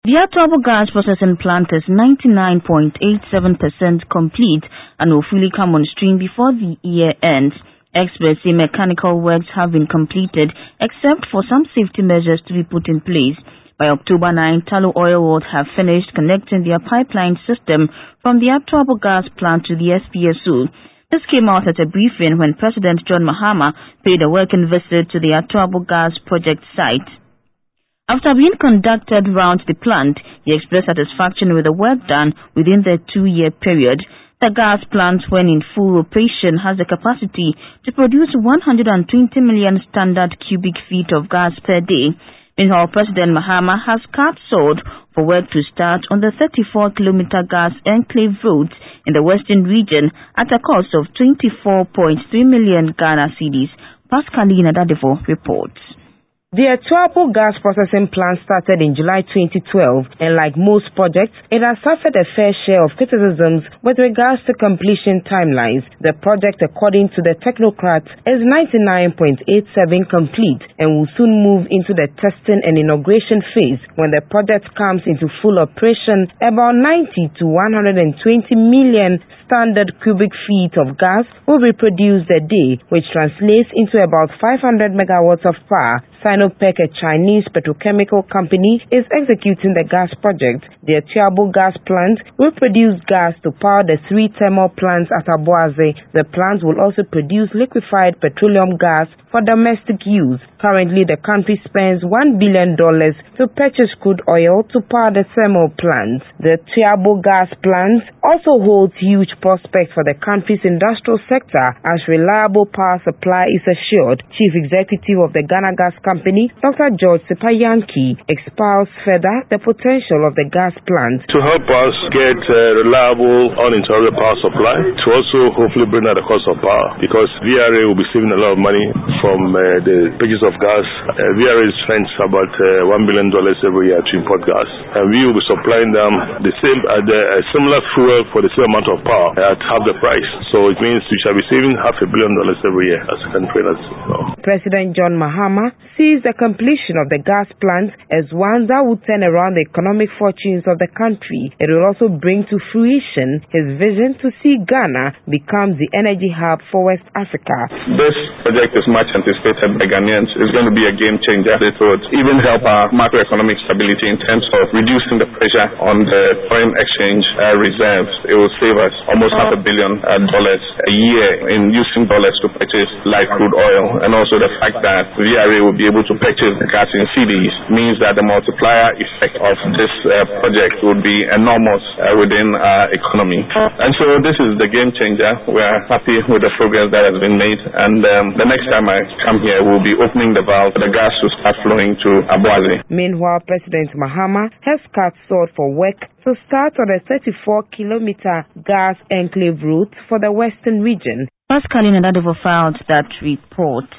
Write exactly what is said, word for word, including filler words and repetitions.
The Atuabo gas processing plant is ninety-nine point eight seven percent complete and will fully come on stream before the year ends. Experts say mechanical works have been completed except for some safety measures to be put in place. By October ninth, Tullow Oil would have finished connecting their pipeline system from the Atuabo gas plant to the S P S O. This came out at a briefing when President John Mahama paid a working visit to the Atuabo gas project site. After being conducted round the plant, he expressed satisfaction with the work done within the two-year period. The gas plant, when in full operation, has the capacity to produce one hundred twenty million standard cubic feet of gas per day. Meanwhile, President Mahama has cut sword for work to start on the thirty-four kilometer gas enclave road in the western region at a cost of twenty-four point three million Ghana cedis. Pascaline Adadevo reports. The Atuabo gas processing plant started in July twenty twelve, and like most projects, it has suffered a fair share of criticisms with regards to completion timelines. The project, according to the technocrats, is ninety-nine point eight seven complete and will soon move into the testing and inauguration phase. When the project comes into full operation, about ninety to one hundred twenty million standard cubic feet of gas will be produced a day, which translates into about five hundred megawatts of power. Sinopec, a Chinese petrochemical company, is executing the gas project. The Atuabo gas plant will produce gas to power the three thermal plants at Aboase. The plant will also produce liquefied petroleum gas for domestic use. Currently, the country spends one billion dollars to purchase crude oil to power the thermal plants. The Atuabo gas plant also holds huge prospects for the country's industrial sector as reliable power supply is assured. Chief Executive of the Ghana Gas Company, Doctor George Sipayanki, expounds further the potential of the gas plant to help us get uh, reliable, uninterrupted power supply, to also hopefully bring down the cost of power, because V R A will be saving a lot of money from uh, the purchase of gas. Uh, V R A spends about uh, one billion dollars every year to import gas, and we will be supplying them the same, uh, the uh, similar fuel for the same amount of power at half the price. So it means we shall be saving half a billion dollars every year as a country. As well. President John Mahama sees the completion of the gas plant as one that would turn around the economic fortunes of the country. It will also bring to fruition his vision to see Ghana become the energy hub for West Africa. This project is much anticipated by Ghanaians. It's going to be a game changer. It would even help our macroeconomic stability in terms of reducing the pressure on the foreign exchange uh, reserves. It will save us almost half a billion uh, dollars a year in using dollars to purchase light crude oil, and also the fact that V R A will be able to purchase the gas in cedis means that the multiplier effect of this uh, project would be enormous uh, within our economy. And so this is the game changer. We are happy with the progress that has been made, and um, the next time I come here, we'll be opening the valve for the gas to start flowing to Aboase. Meanwhile, President Mahama has cut sword for work to start on a thirty-four kilometer gas enclave route for the western region. Pascaline Adadevo filed that report.